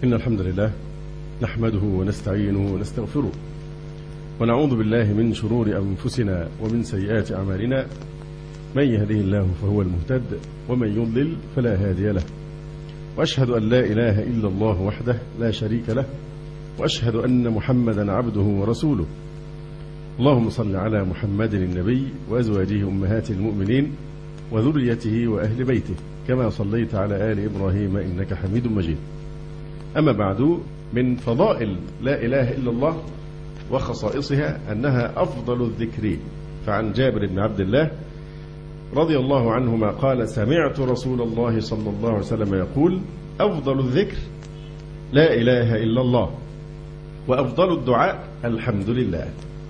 إن الحمد لله نحمده ونستعينه ونستغفره ونعوذ بالله من شرور أنفسنا ومن سيئات أعمالنا. من يهده الله فهو المهتد ومن يضلل فلا هادي له، وأشهد أن لا إله إلا الله وحده لا شريك له، وأشهد أن محمدا عبده ورسوله. اللهم صل على محمد النبي وأزواجه أمهات المؤمنين وذريته وأهل بيته كما صليت على آل إبراهيم إنك حميد مجيد. أما بعد، من فضائل لا إله إلا الله وخصائصها أنها أفضل الذكر. فعن جابر بن عبد الله رضي الله عنهما قال: سمعت رسول الله صلى الله عليه وسلم يقول: أفضل الذكر لا إله إلا الله، وأفضل الدعاء الحمد لله.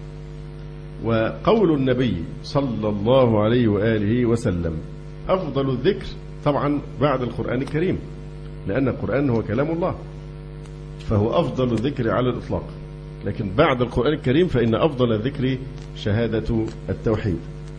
وقول النبي صلى الله عليه وآله وسلم أفضل الذكر طبعا بعد القرآن الكريم، لأن القرآن هو كلام الله، فهو أفضل الذكر على الإطلاق. لكن بعد القرآن الكريم فإن أفضل الذكر شهادة التوحيد.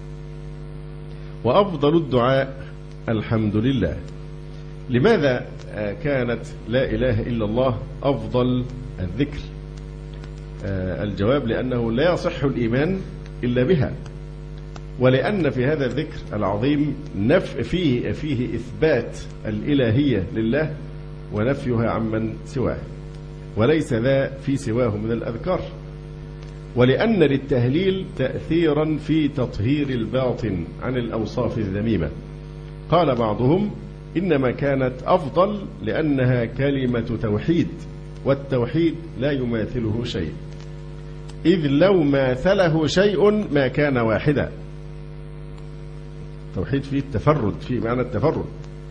وأفضل الدعاء الحمد لله. لماذا كانت لا إله إلا الله أفضل الذكر؟ الجواب: لأنه لا يصح الإيمان إلا بها، ولأن في هذا الذكر العظيم فيه إثبات الإلهية لله ونفيها عمن سواه، وليس ذا في سواه من الأذكار. ولأن للتهليل تأثيرا في تطهير الباطن عن الأوصاف الذميمة. قال بعضهم: إنما كانت أفضل لأنها كلمة توحيد، والتوحيد لا يماثله شيء، إذ لو ماثله شيء ما كان واحدا. التوحيد فيه التفرد، فيه معنى التفرد،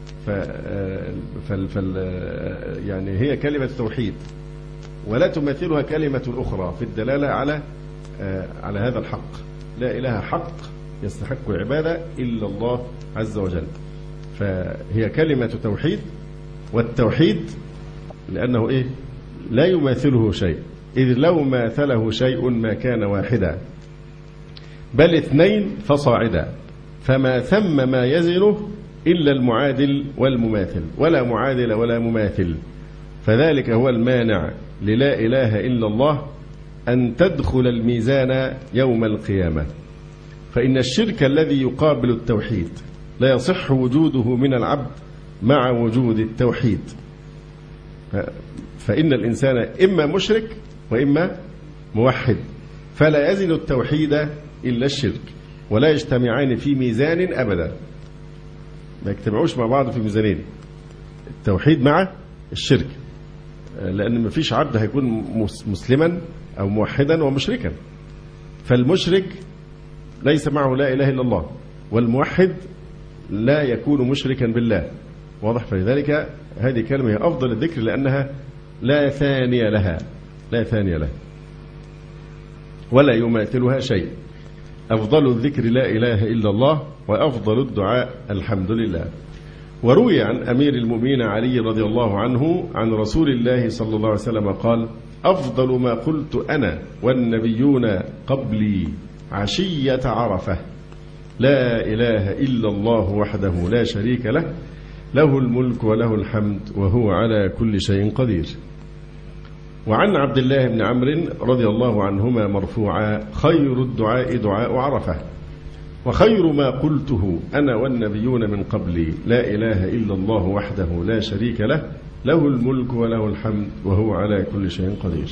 يعني هي كلمة توحيد ولا تماثلها كلمة أخرى في الدلالة على هذا الحق. لا إله حق يستحق العبادة إلا الله عز وجل. فهي كلمة توحيد، والتوحيد لأنه لا يماثله شيء، إذ لو ماثله شيء ما كان واحدا، بل اثنين فصاعدا، فما ثم ما يزنه إلا المعادل والمماثل، ولا معادل ولا مماثل. فذلك هو المانع للا إله إلا الله أن تدخل الميزان يوم القيامة. فإن الشرك الذي يقابل التوحيد لا يصح وجوده من العبد مع وجود التوحيد. فإن الإنسان إما مشرك وإما موحد، فلا يزن التوحيد إلا الشرك، ولا يجتمعان في ميزان أبدا. ما يجتمعوش مع بعض في ميزانين، التوحيد مع الشرك، لأن ما فيش عبد هيكون مسلما أو موحدا ومشركا. فالمشرك ليس معه لا إله إلا الله، والموحد لا يكون مشركا بالله. واضح؟ فلذلك هذه كلمة هي أفضل الذكر، لأنها لا ثانية لها، لا ثانية لها ولا يماثلها شيء. أفضل الذكر لا إله إلا الله، وأفضل الدعاء الحمد لله. وروي عن أمير المؤمنين علي رضي الله عنه عن رسول الله صلى الله عليه وسلم قال: أفضل ما قلت أنا والنبيون قبلي عشية عرفة لا إله إلا الله وحده لا شريك له، له الملك وله الحمد وهو على كل شيء قدير. وعن عبد الله بن عمرو رضي الله عنهما مرفوعا: خير الدعاء دعاء عرفة، وخير ما قلته أنا والنبيون من قبلي لا إله إلا الله وحده لا شريك له، له الملك وله الحمد وهو على كل شيء قدير.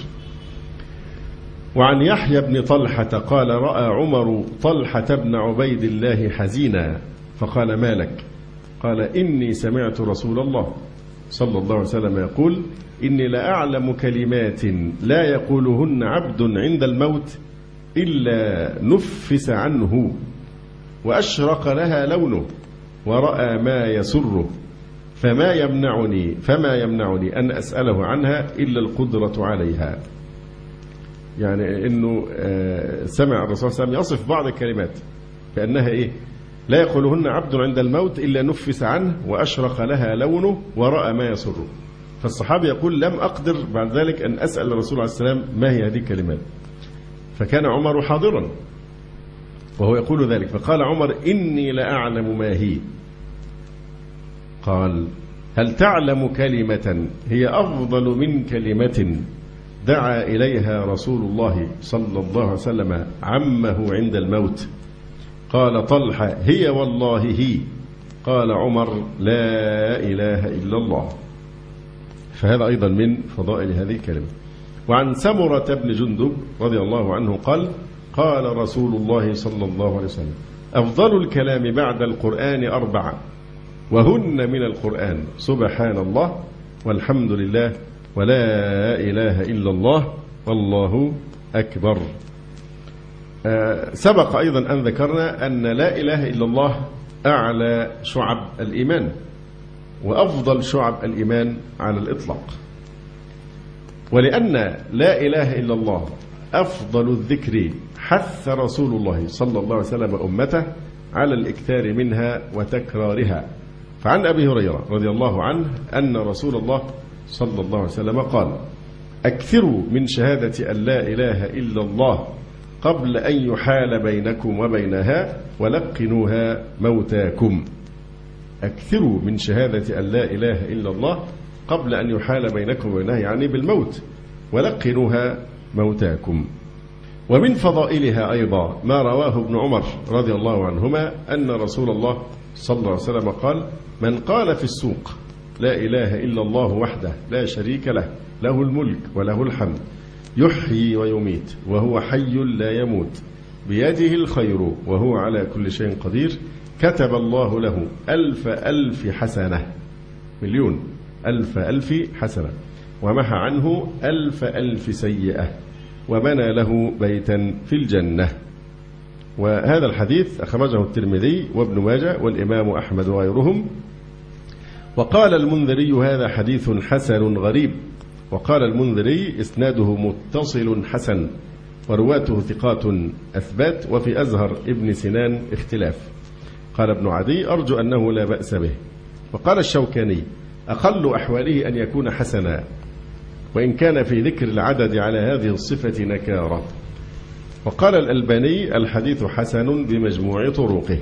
وعن يحيى بن طلحة قال: رأى عمر طلحة بن عبيد الله حزينا فقال: ما لك؟ قال: إني سمعت رسول الله صلى الله عليه وسلم يقول: إني لأعلم كلمات لا يقولهن عبد عند الموت إلا نفس عنه وأشرق لها لونه ورأى ما يسره، فما يمنعني أن أسأله عنها إلا القدرة عليها. يعني إنه سمع الرسول صلى الله عليه وسلم يصف بعض الكلمات بأنها لا يقولهن عبد عند الموت إلا نفس عنه وأشرق لها لونه ورأى ما يسره. فالصحابي يقول: لم أقدر بعد ذلك أن أسأل الرسول عليه السلام ما هي هذه الكلمات. فكان عمر حاضرا وهو يقول ذلك، فقال عمر: إني لأعلم ما هي. قال: هل تعلم كلمة هي أفضل من كلمة دعا إليها رسول الله صلى الله عليه وسلم عمه عند الموت؟ قال طلحة هي والله هي. قال عمر لا إله إلا الله. فهذا أيضا من فضائل هذه الكلمة. وعن سمرة بن جندب رضي الله عنه قال قال رسول الله صلى الله عليه وسلم أفضل الكلام بعد القرآن 4 وهن من القرآن سبحان الله والحمد لله ولا إله إلا الله والله أكبر. سبق أيضا أن ذكرنا أن لا إله إلا الله أعلى شعب الإيمان وأفضل شعب الإيمان على الإطلاق. ولأن لا إله إلا الله أفضل الذكر حث رسول الله صلى الله عليه وسلم أمته على الإكثار منها وتكرارها. فعن أبي هريرة رضي الله عنه أن رسول الله صلى الله عليه وسلم قال أكثروا من شهادة أن لا إله إلا الله قبل أن يحال بينكم وبينها ولقنوها موتاكم. أكثروا من شهادة أن لا إله إلا الله قبل أن يحال بينكم وبينها يعني بالموت ولقنوها موتاكم. ومن فضائلها أيضا ما رواه ابن عمر رضي الله عنهما أن رسول الله صلى الله عليه وسلم قال من قال في السوق لا إله إلا الله وحده لا شريك له له الملك وله الحمد يحيي ويميت وهو حي لا يموت بيده الخير وهو على كل شيء قدير كتب الله له 1000 حسنة مليون 1000 حسنة ومحى عنه 1000 سيئة وبنى له بيتا في الجنة. وهذا الحديث أخرجه الترمذي وابن ماجه والإمام أحمد وغيرهم. وقال المنذري هذا حديث حسن غريب. وقال المنذري إسناده متصل حسن ورواته ثقات أثبات وفي أزهر ابن سنان اختلاف. قال ابن عدي أرجو أنه لا بأس به. وقال الشوكاني أقل أحواله أن يكون حسنا وإن كان في ذكر العدد على هذه الصفة نكارة. وقال الألباني الحديث حسن بمجموع طرقه.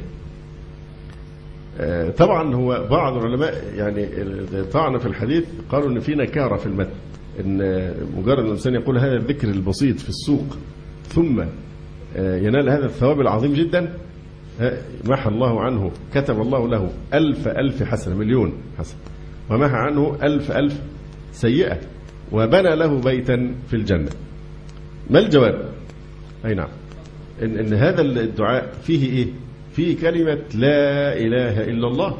طبعا هو بعض العلماء يعني طعن في الحديث قالوا أن في نكارة في المتن أن مجرد الإنسان يقول هذا الذكر البسيط في السوق ثم ينال هذا الثواب العظيم جدا محى الله عنه كتب الله له 1000 حسنة مليون حسنة ومحى عنه 1000 سيئة وبنى له بيتا في الجنة. ما الجواب؟ أي نعم إن هذا الدعاء فيه إيه؟ فيه كلمة لا إله إلا الله.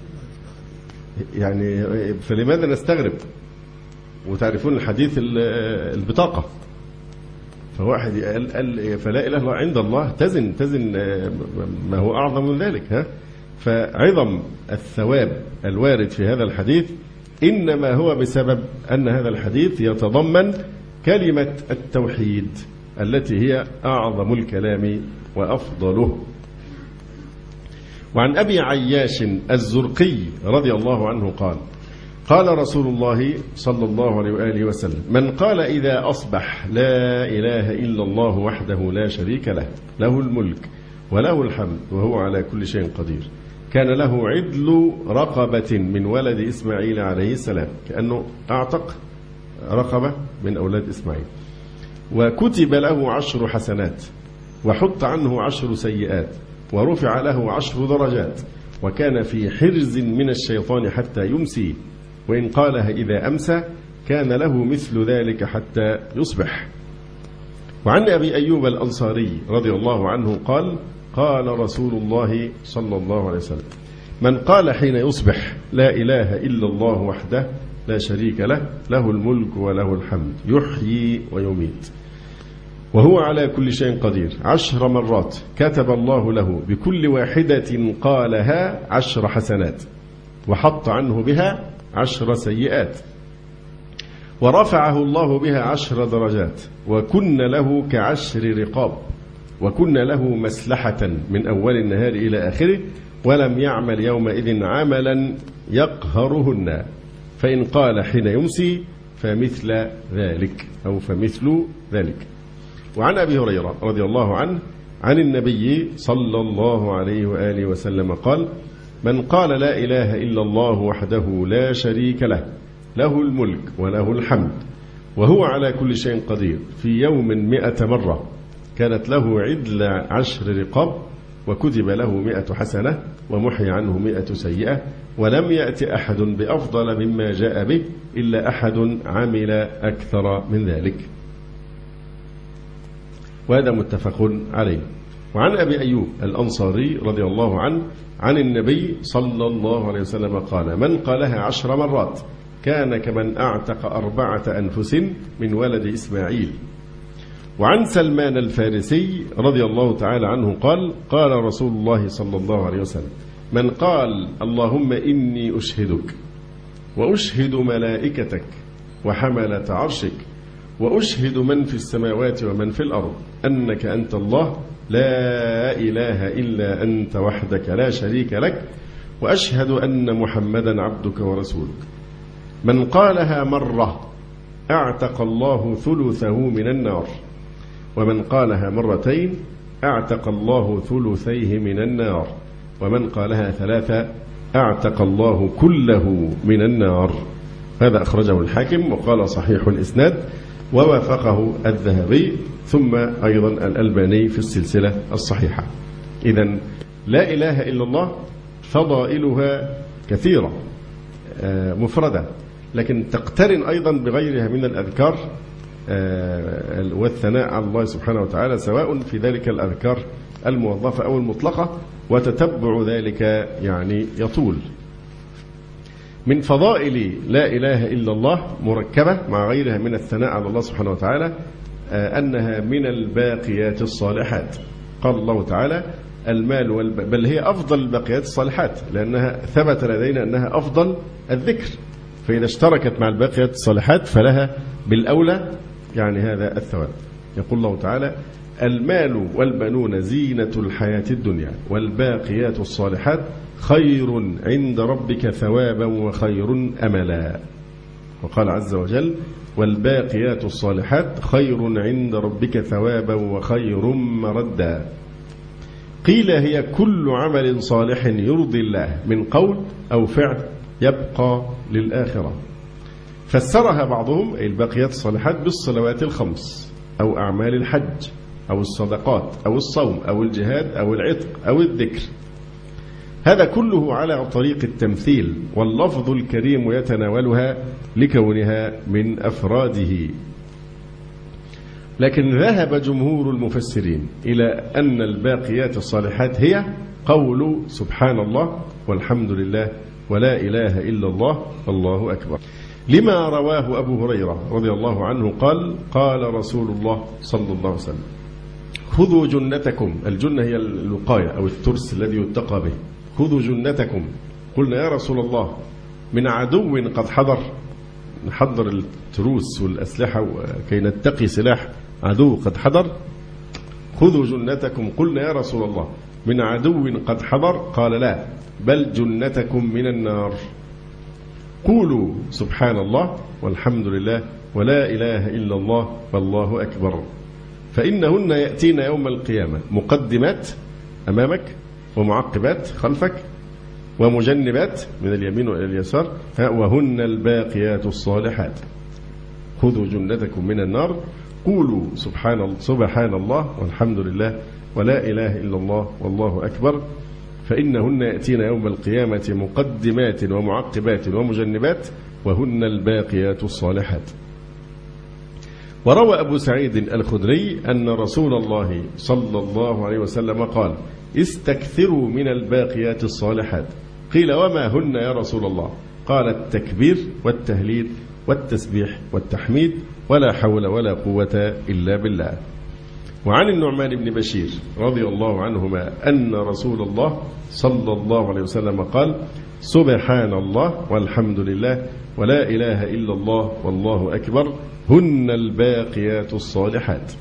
يعني فلماذا نستغرب؟ وتعرفون الحديث البطاقة فواحد قال فلا إله إلا الله عند الله تزن ما هو أعظم من ذلك. فعظم الثواب الوارد في هذا الحديث إنما هو بسبب أن هذا الحديث يتضمن كلمة التوحيد التي هي أعظم الكلام وأفضله. وعن أبي عياش الزرقي رضي الله عنه قال قال رسول الله صلى الله عليه وآله وسلم من قال إذا أصبح لا إله إلا الله وحده لا شريك له له الملك وله الحمد وهو على كل شيء قدير كان له عدل رقبة من ولد إسماعيل عليه السلام كأنه أعتق رقبة من أولاد إسماعيل وكتب له 10 حسنات وحط عنه 10 سيئات ورفع له 10 درجات وكان في حرز من الشيطان حتى يمسي وإن قالها إذا أمسى كان له مثل ذلك حتى يصبح. وعن أبي أيوب الأنصاري رضي الله عنه قال قال رسول الله صلى الله عليه وسلم من قال حين يصبح لا إله إلا الله وحده لا شريك له له الملك وله الحمد يحيي ويميت وهو على كل شيء قدير 10 مرات كتب الله له بكل واحدة قالها 10 حسنات وحط عنه بها 10 سيئات ورفعه الله بها 10 درجات وكن له ك10 رقاب وكن له مسلحة من أول النهار إلى آخره ولم يعمل يومئذ عملا يقهرهن فإن قال حين يمسي فمثل ذلك أو فمثل ذلك. وعن أبي هريرة رضي الله عنه عن النبي صلى الله عليه وآله وسلم قال من قال لا إله إلا الله وحده لا شريك له، له الملك وله الحمد وهو على كل شيء قدير، في يوم 100 مرة كانت له عدل 10 رقاب، وكتب له 100 حسنة ومحي عنه 100 سيئة، ولم يأت أحد بأفضل مما جاء به إلا أحد عمل أكثر من ذلك. وهذا متفق عليه. وعن أبي أيوب الأنصاري رضي الله عنه عن النبي صلى الله عليه وسلم قال: من قالها 10 مرات كان كمن أعتق 4 أنفس من ولد إسماعيل. وعن سلمان الفارسي رضي الله تعالى عنه قال: قال رسول الله صلى الله عليه وسلم: من قال اللهم إني أشهدك وأشهد ملائكتك وحملة عرشك وأشهد من في السماوات ومن في الأرض أنك أنت الله لا إله إلا أنت وحدك لا شريك لك، وأشهد أن محمدا عبدك ورسولك، من قالها مرة أعتق الله ثلثه من النار، ومن قالها مرتين أعتق الله ثلثيه من النار، ومن قالها 3 أعتق الله كله من النار. هذا أخرجه الحاكم وقال صحيح الإسناد، ووافقه الذهبي ثم أيضا الألباني في السلسلة الصحيحة. إذن لا إله إلا الله فضائلها كثيرة مفردة، لكن تقترن أيضا بغيرها من الأذكار والثناء على الله سبحانه وتعالى، سواء في ذلك الأذكار الموظفة أو المطلقة، وتتبع ذلك يعني يطول. من فضائل لا إله إلا الله مركبة مع غيرها من الثناء على الله سبحانه وتعالى أنها من الباقيات الصالحات. قال الله تعالى: المال بل هي أفضل الباقيات الصالحات، لأنها ثبت لدينا أنها أفضل الذكر، فإذا اشتركت مع الباقيات الصالحات فلها بالأولى يعني هذا الثواب. يقول الله تعالى: المال والبنون زينة الحياة الدنيا والباقيات الصالحات خير عند ربك ثوابا وخير أملا. وقال عز وجل: والباقيات الصالحات خير عند ربك ثوابا وخير مردا. قيل: هي كل عمل صالح يرضي الله من قول أو فعل يبقى للآخرة. فسرها بعضهم أي الباقيات الصالحات بالصلوات الخمس أو أعمال الحج أو الصدقات أو الصوم أو الجهاد أو العتق أو الذكر. هذا كله على طريق التمثيل، واللفظ الكريم يتناولها لكونها من أفراده. لكن ذهب جمهور المفسرين إلى أن الباقيات الصالحات هي قول سبحان الله والحمد لله ولا إله إلا الله والله أكبر، لما رواه أبو هريرة رضي الله عنه قال: قال رسول الله صلى الله عليه وسلم: خذوا جنتكم. الجنة هي الوقاية أو الترس الذي يتقى به. خذوا جنتكم. قلنا: يا رسول الله، من عدو قد حضر؟ نحضر التروس والأسلحة كي نتقي سلاح عدو قد حضر. خذوا جنتكم. قلنا: يا رسول الله، من عدو قد حضر؟ قال: لا، بل جنتكم من النار. قولوا سبحان الله والحمد لله ولا إله إلا الله والله أكبر، فإنهن يأتين يوم القيامة مقدمات أمامك ومعقبات خلفك ومجنبات من اليمين واليسار، وهن الباقيات الصالحات. خذوا جنتكم من النار. قولوا سبحان الله والحمد لله ولا إله إلا الله والله أكبر، فإنهن يأتين يوم القيامة مقدمات ومعقبات ومجنبات، وهن الباقيات الصالحات. وروى أبو سعيد الخدري أن رسول الله صلى الله عليه وسلم قال: استكثروا من الباقيات الصالحات. قيل: وما هن يا رسول الله؟ قال: التكبير والتهليل والتسبيح والتحميد ولا حول ولا قوة إلا بالله. وعن النعمان بن بشير رضي الله عنهما أن رسول الله صلى الله عليه وسلم قال: سبحان الله والحمد لله ولا إله إلا الله والله أكبر، هن الباقيات الصالحات.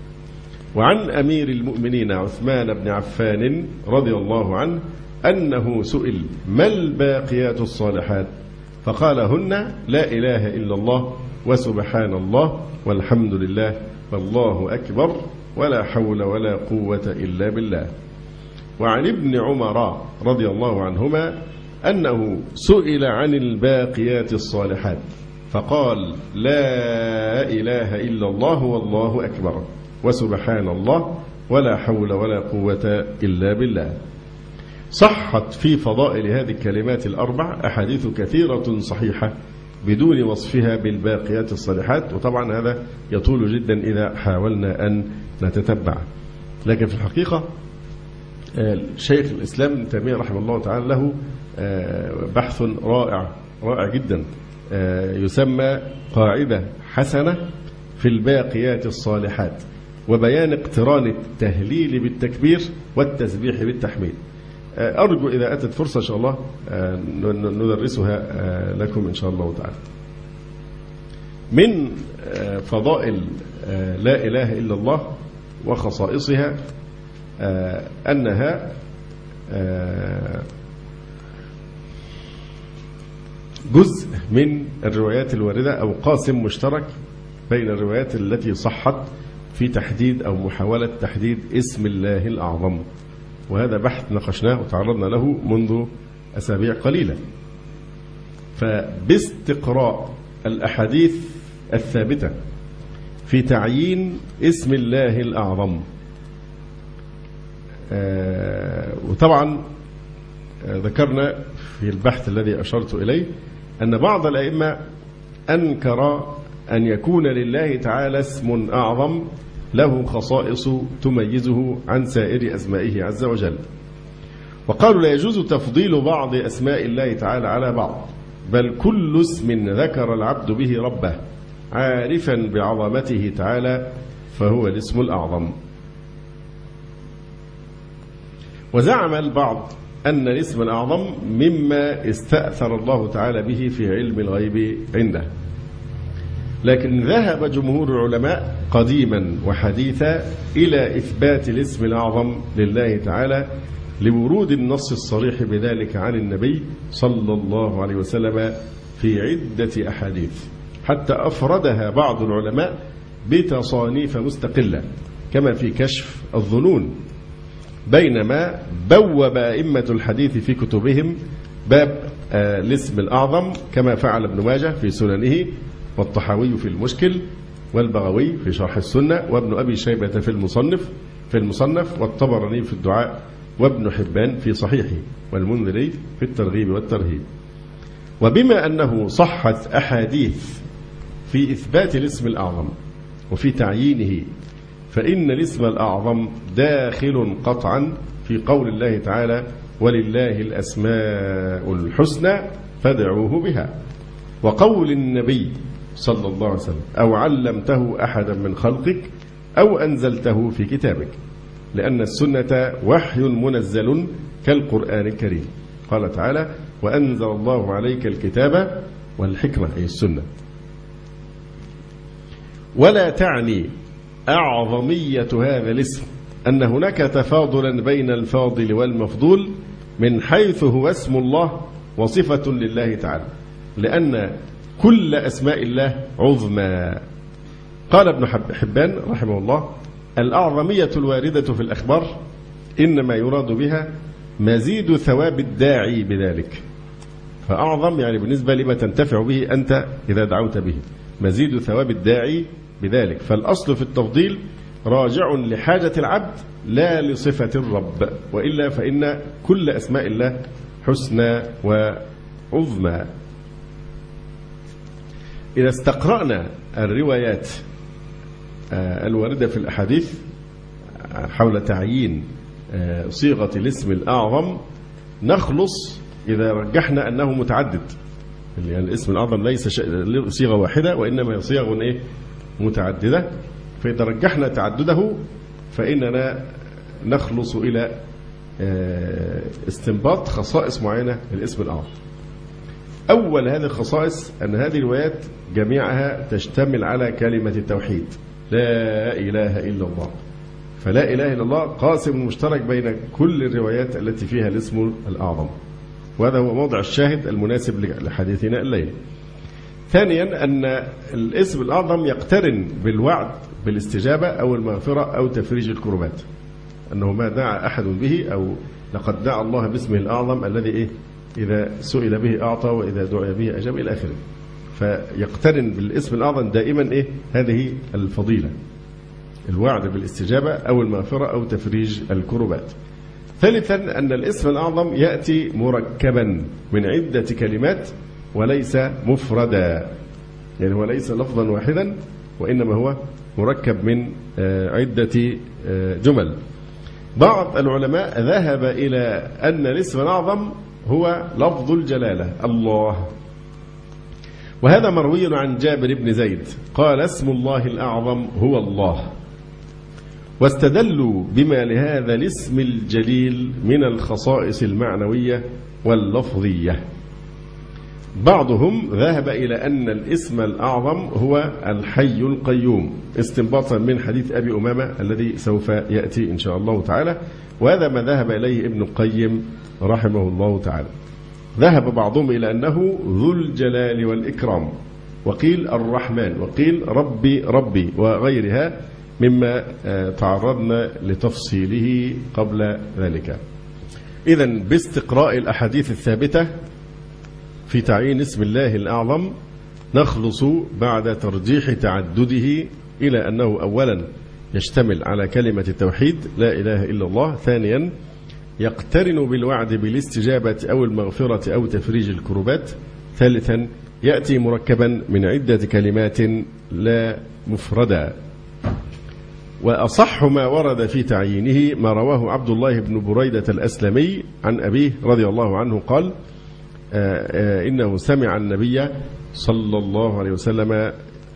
وعن أمير المؤمنين عثمان بن عفان رضي الله عنه أنه سئل: ما الباقيات الصالحات؟ فقال: هن لا إله إلا الله وسبحان الله والحمد لله والله أكبر ولا حول ولا قوة إلا بالله. وعن ابن عمر رضي الله عنهما أنه سئل عن الباقيات الصالحات فقال: لا إله إلا الله والله أكبر وسبحان الله ولا حول ولا قوة إلا بالله. صحت في فضائل هذه الكلمات الأربع أحاديث كثيرة صحيحة بدون وصفها بالباقيات الصالحات، وطبعا هذا يطول جدا إذا حاولنا أن نتتبع. لكن في الحقيقة شيخ الإسلام ابن تيمية رحمه الله تعالى له بحث رائع جدا يسمى قاعدة حسنة في الباقيات الصالحات، وبيان اقتران التهليل بالتكبير والتسبيح بالتحميد. أرجو إذا أتت فرصة إن شاء الله ندرسها لكم إن شاء الله تعالى. من فضائل لا إله إلا الله وخصائصها أنها جزء من الروايات الواردة أو قاسم مشترك بين الروايات التي صحت في تحديد أو محاولة تحديد اسم الله الأعظم، وهذا بحث ناقشناه وتعرضنا له منذ أسابيع قليلة. فباستقراء الأحاديث الثابتة في تعيين اسم الله الأعظم، وطبعا ذكرنا في البحث الذي أشرت إليه أن بعض الأئمة أنكر أن يكون لله تعالى اسم أعظم له خصائص تميزه عن سائر أسمائه عز وجل، وقالوا لا يجوز تفضيل بعض أسماء الله تعالى على بعض، بل كل اسم ذكر العبد به ربه عارفا بعظمته تعالى فهو الاسم الأعظم. وزعم البعض أن الاسم الأعظم مما استأثر الله تعالى به في علم الغيب عنده، لكن ذهب جمهور العلماء قديما وحديثا إلى إثبات الاسم الأعظم لله تعالى لورود النص الصريح بذلك عن النبي صلى الله عليه وسلم في عدة أحاديث، حتى أفردها بعض العلماء بتصانيف مستقلة كما في كشف الظنون، بينما بوب أئمة الحديث في كتبهم باب الاسم الأعظم كما فعل ابن ماجه في سننه، والطحاوي في المشكل، والبغوي في شرح السنة، وابن أبي شيبة في المصنف، والطبراني في الدعاء، وابن حبان في صحيحه، والمنذري في الترغيب والترهيب. وبما أنه صحت أحاديث في إثبات الاسم الأعظم وفي تعيينه، فإن الاسم الأعظم داخل قطعا في قول الله تعالى: ولله الأسماء الحسنى فادعوه بها، وقول النبي صلى الله عليه وسلم: أو علمته أحدا من خلقك أو أنزلته في كتابك، لأن السنة وحي منزل كالقرآن الكريم. قال تعالى: وأنزل الله عليك الكتاب والحكمة، أي السنة. ولا تعني أعظمية هذا الاسم أن هناك تفاضلا بين الفاضل والمفضول من حيث هو اسم الله وصفة لله تعالى، لأن كل أسماء الله عظمى. قال ابن حبان رحمه الله: الأعظمية الواردة في الأخبار إنما يراد بها مزيد ثواب الداعي بذلك، فأعظم يعني بالنسبة لما تنتفع به أنت إذا دعوت به، مزيد ثواب الداعي بذلك. فالأصل في التفضيل راجع لحاجة العبد لا لصفة الرب، وإلا فإن كل أسماء الله حسنى وعظمى. إذا استقرأنا الروايات الواردة في الأحاديث حول تعيين صيغة الاسم الأعظم نخلص إذا رجحنا أنه متعدد، يعني الاسم الأعظم ليس صيغة واحدة وإنما صيغ متعددة، فإذا رجحنا تعدده فإننا نخلص إلى استنباط خصائص معينة للاسم الأعظم. أول هذه الخصائص أن هذه الروايات جميعها تشتمل على كلمة التوحيد، لا إله إلا الله. فلا إله إلا الله قاسم مشترك بين كل الروايات التي فيها الاسم الأعظم، وهذا هو موضع الشاهد المناسب لحديثنا الليل. ثانيا أن الاسم الأعظم يقترن بالوعد بالاستجابة أو المغفرة أو تفريج الكربات، أنه ما دعا أحد به، أو لقد دعا الله باسمه الأعظم الذي إذا سئل به أعطى وإذا دعي به أجاب إلى آخره. فيقترن بالاسم الأعظم دائما هذه الفضيلة، الوعد بالاستجابة أو المغفرة أو تفريج الكربات. ثالثا أن الاسم الأعظم يأتي مركبا من عدة كلمات وليس مفردا، يعني هو ليس لفظا واحدا وإنما هو مركب من عدة جمل. بعض العلماء ذهب إلى أن الاسم الأعظم هو لفظ الجلالة الله، وهذا مروي عن جابر بن زيد قال اسم الله الأعظم هو الله، واستدلوا بما لهذا الاسم الجليل من الخصائص المعنوية واللفظية. بعضهم ذهب إلى أن الاسم الأعظم هو الحي القيوم، استنباطا من حديث أبي أمامة الذي سوف يأتي إن شاء الله تعالى، وهذا ما ذهب إليه ابن القيم رحمه الله تعالى. ذهب بعضهم إلى أنه ذو الجلال والإكرام، وقيل الرحمن، وقيل ربي ربي، وغيرها مما تعرضنا لتفصيله قبل ذلك. إذن باستقراء الأحاديث الثابتة في تعيين اسم الله الأعظم نخلص بعد ترجيح تعدده إلى أنه أولا يشتمل على كلمة التوحيد لا إله إلا الله، ثانيا يقترن بالوعد بالاستجابة أو المغفرة أو تفريج الكربات، ثالثا يأتي مركبا من عدة كلمات لا مفردا. وأصح ما ورد في تعيينه ما رواه عبد الله بن بريدة الأسلمي عن أبيه رضي الله عنه قال إنه سمع النبي صلى الله عليه وسلم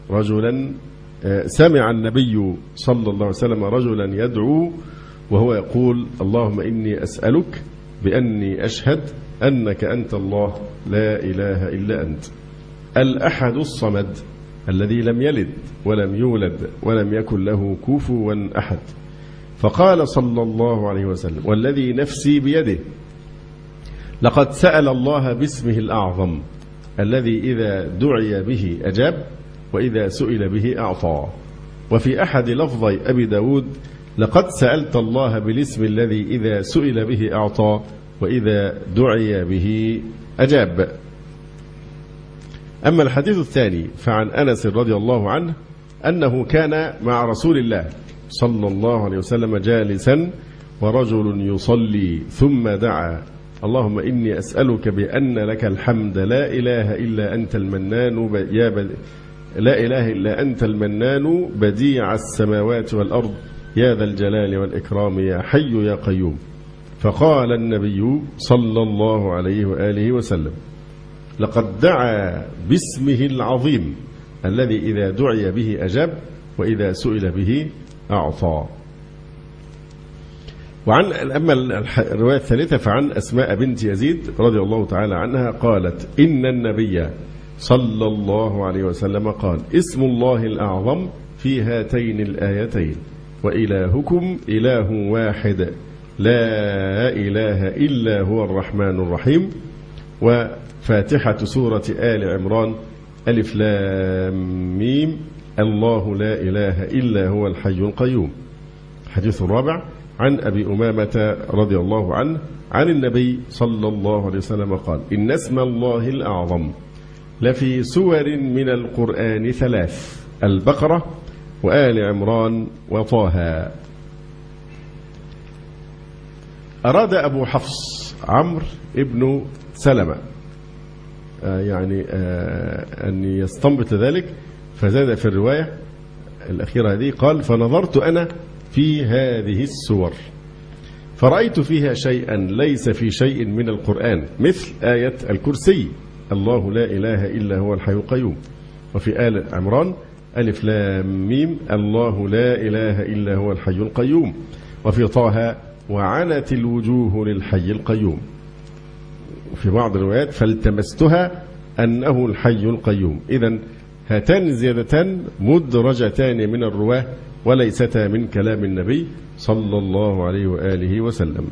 رجلا يدعو وهو يقول اللهم إني أسألك بأني أشهد أنك أنت الله لا إله إلا أنت الأحد الصمد الذي لم يلد ولم يولد ولم يكن له كفوا أحد. فقال صلى الله عليه وسلم والذي نفسي بيده لقد سأل الله باسمه الأعظم الذي إذا دعي به أجاب وإذا سئل به أعطى. وفي أحد لفظي أبي داود لقد سألت الله بالاسم الذي إذا سئل به أعطى وإذا دعي به أجاب. أما الحديث الثاني فعن أنس رضي الله عنه أنه كان مع رسول الله صلى الله عليه وسلم جالسا ورجل يصلي ثم دعا اللهم إني أسألك بأن لك الحمد لا إله إلا أنت المنان بديع السماوات والأرض يا ذا الجلال والإكرام يا حي يا قيوم. فقال النبي صلى الله عليه وآله وسلم لقد دعا باسمه العظيم الذي إذا دعي به أجاب وإذا سئل به أعطى. أما الرواية الثالثة فعن أسماء بنت يزيد رضي الله تعالى عنها قالت إن النبي صلى الله عليه وسلم قال اسم الله الأعظم في هاتين الآيتين وإلهكم إله واحد لا إله إلا هو الرحمن الرحيم. وفاتحة سورة آل عمران ألف لام ميم الله لا إله إلا هو الحي القيوم. الحديث الرابع عن أبي أمامة رضي الله عنه عن النبي صلى الله عليه وسلم قال إن اسم الله الأعظم لفي سور من القرآن 3 البقرة وآل عمران وطه. أراد أبو حفص عمرو ابن سلمة أن يستنبط ذلك فزاد في الرواية الأخيرة هذه قال فنظرت أنا في هذه السور فرأيت فيها شيئا ليس في شيء من القرآن مثل آية الكرسي الله لا إله إلا هو الحي القيوم، وفي آل عمران ألف لام ميم الله لا إله إلا هو الحي القيوم، وفي طه وعنت الوجوه للحي القيوم. وفي بعض الروايات فالتمستها أنه الحي القيوم. إذن هاتان الزيادتان مدرجتان من الرواه وليستا من كلام النبي صلى الله عليه وآله وسلم.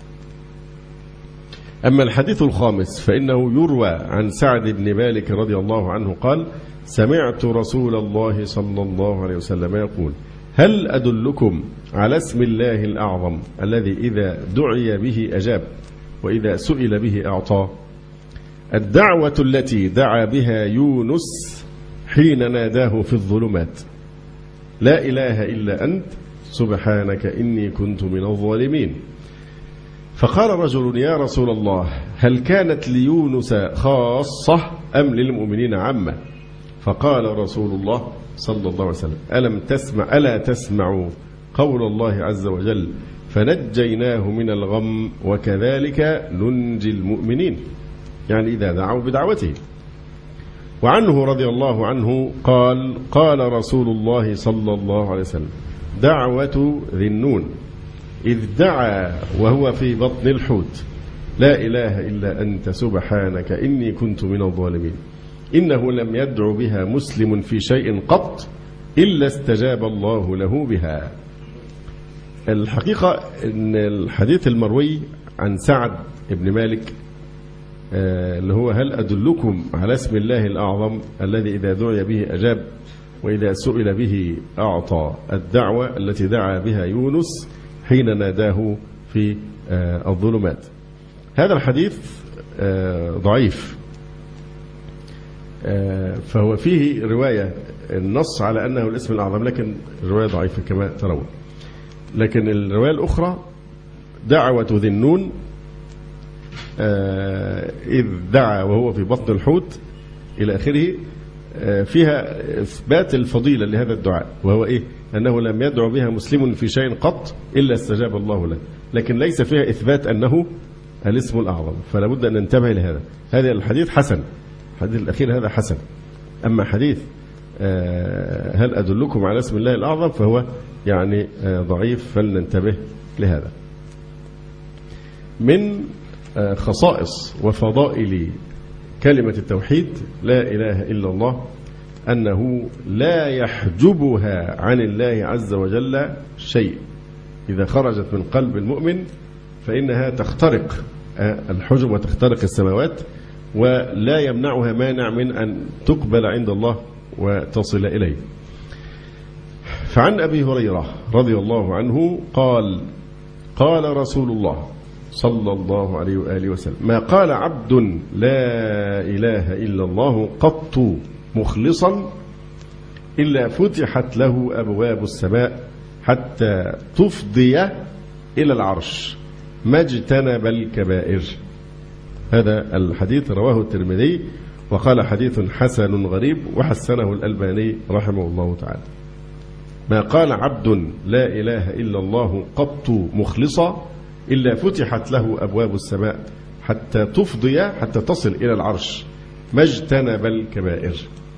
أما الحديث الخامس فإنه يروى عن سعد بن مالك رضي الله عنه قال سمعت رسول الله صلى الله عليه وسلم يقول هل أدلكم على اسم الله الأعظم الذي إذا دعي به أجاب وإذا سئل به أعطى؟ الدعوة التي دعا بها يونس حين ناداه في الظلمات: لا إله إلا أنت سبحانك إني كنت من الظالمين. فقال رجل: يا رسول الله، هل كانت ليونس خاصة أم للمؤمنين عامة؟ فقال رسول الله صلى الله عليه وسلم: ألا تسمعوا قول الله عز وجل: فنجيناه من الغم وكذلك ننجي المؤمنين، يعني إذا دعوا بدعوته. وعنه رضي الله عنه قال: قال رسول الله صلى الله عليه وسلم: دعوة ذي النون إذ دعا وهو في بطن الحوت: لا إله إلا أنت سبحانك إني كنت من الظالمين، إنه لم يدع بها مسلم في شيء قط إلا استجاب الله له بها. الحقيقة أن الحديث المروي عن سعد بن مالك اللي هو: هل أدلكم على اسم الله الأعظم الذي إذا دعي به أجاب وإذا سئل به أعطى، الدعوة التي دعا بها يونس حين ناداه في الظلمات. هذا الحديث ضعيف، فهو فيه رواية النص على أنه الاسم الأعظم، لكن الرواية ضعيفة كما ترون. لكن الرواية الأخرى: دعوة ذي النون إذ دعا وهو في بطن الحوت إلى آخره، فيها إثبات الفضيلة لهذا الدعاء، وهو إيه؟ أنه لم يدعو بها مسلم في شيء قط إلا استجاب الله له، لكن ليس فيها إثبات أنه الاسم الأعظم، فلا بد أن ننتبه لهذا. هذا الحديث حسن، الحديث الأخير هذا حسن. أما حديث هل أدلكم على اسم الله الأعظم فهو يعني ضعيف، فلننتبه لهذا. من خصائص وفضائل كلمة التوحيد لا إله إلا الله أنه لا يحجبها عن الله عز وجل شيء. إذا خرجت من قلب المؤمن فإنها تخترق الحجب وتخترق السماوات، ولا يمنعها مانع من أن تقبل عند الله وتصل إليه. فعن أبي هريرة رضي الله عنه قال: قال رسول الله صلى الله عليه وآله وسلم: ما قال عبد لا إله إلا الله قط مخلصا إلا فتحت له أبواب السماء حتى تفضي إلى العرش ما اجتنب الكبائر. هذا الحديث رواه الترمذي وقال: حديث حسن غريب، وحسنه الألباني رحمه الله تعالى. ما قال عبد لا إله إلا الله قط مخلصا إلا فتحت له أبواب السماء حتى تفضي، حتى تصل إلى العرش ما اجتنب الكبائر.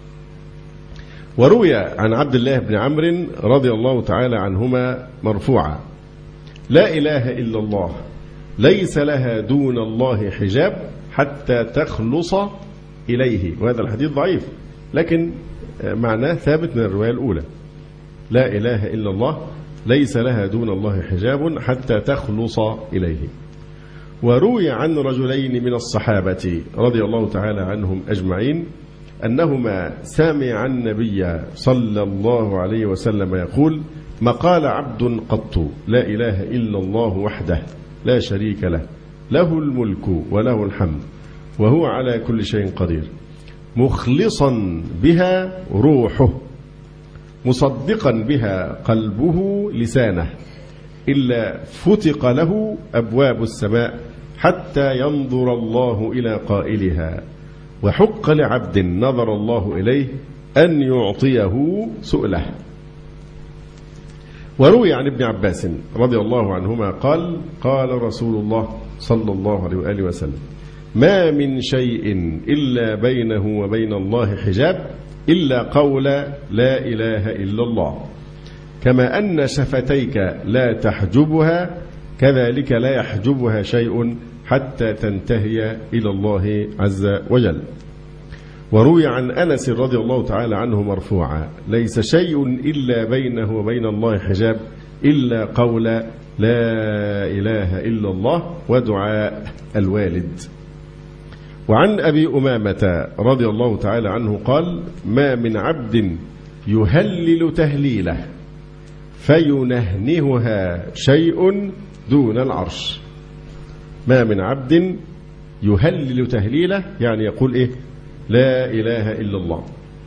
وروي عن عبد الله بن عمرو رضي الله تعالى عنهما مرفوعا: لا إله إلا الله ليس لها دون الله حجاب حتى تخلص إليه. وهذا الحديث ضعيف، لكن معناه ثابت من الرواية الأولى: لا إله إلا الله ليس لها دون الله حجاب حتى تخلص إليه. وروي عن رجلين من الصحابة رضي الله تعالى عنهم أجمعين أنهما سمعا النبي صلى الله عليه وسلم يقول: ما قال عبد قط لا إله إلا الله وحده لا شريك له، له الملك وله الحمد وهو على كل شيء قدير، مخلصا بها روحه مصدقا بها قلبه لسانه، إلا فتق له أبواب السماء حتى ينظر الله إلى قائلها، وحق لعبد نظر الله إليه أن يعطيه سؤله. وروي عن ابن عباس رضي الله عنهما قال: قال رسول الله صلى الله عليه وآله وسلم: ما من شيء إلا بينه وبين الله حجاب إلا قول لا إله إلا الله، كما أن شفتيك لا تحجبها كذلك لا يحجبها شيء حتى تنتهي إلى الله عز وجل. وروي عن أنس رضي الله تعالى عنه مرفوعا: ليس شيء إلا بينه وبين الله حجاب إلا قول لا إله إلا الله ودعاء الوالد. وعن أبي أمامة رضي الله تعالى عنه قال: ما من عبد يهلل تهليله فينهنهها شيء دون العرش. ما من عبد يهلل تهليله، يعني يقول إيه؟ لا إله إلا الله،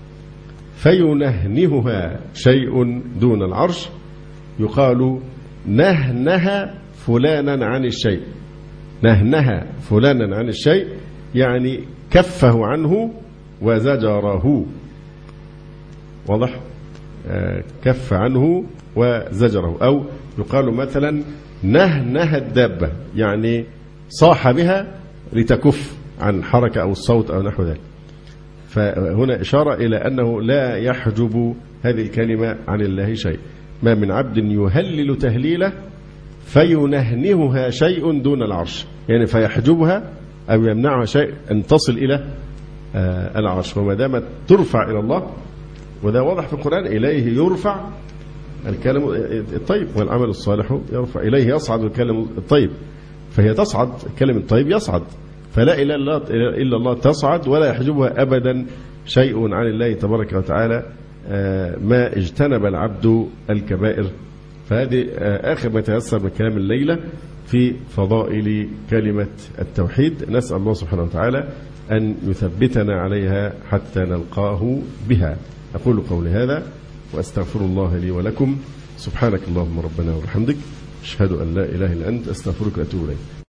فينهنهها شيء دون العرش، يقال نهنها فلانا عن الشيء. نهنها فلانا عن الشيء يعني كفه عنه وزجره. واضح؟ كف عنه وزجره. أو يقال مثلا نهنها الدابة، يعني صاح بها لتكف عن حركة أو الصوت أو نحو ذلك. فهنا إشارة إلى أنه لا يحجب هذه الكلمة عن الله شيء. ما من عبد يهلل تهليله فينهنهها شيء دون العرش، يعني فيحجبها أو يمنعها شيء أن تصل إلى العرش. وما دامت ترفع إلى الله، وده واضح في القرآن، إليه يرفع الكلم الطيب والعمل الصالح يرفع، إليه يصعد الكلم الطيب، فهي تصعد، الكلم الطيب يصعد، فلا إله إلا الله تصعد ولا يحجبها أبدا شيء عن الله تبارك وتعالى ما اجتنب العبد الكبائر. فهذه آخر ما تيسر من كلام الليلة في فضائل كلمة التوحيد. نسأل الله سبحانه وتعالى أن يثبتنا عليها حتى نلقاه بها. أقول قولي هذا وأستغفر الله لي ولكم. سبحانك اللهم ربنا وبحمدك، أشهد أن لا إله إلا أنت، أستغفرك وأتوب إليك.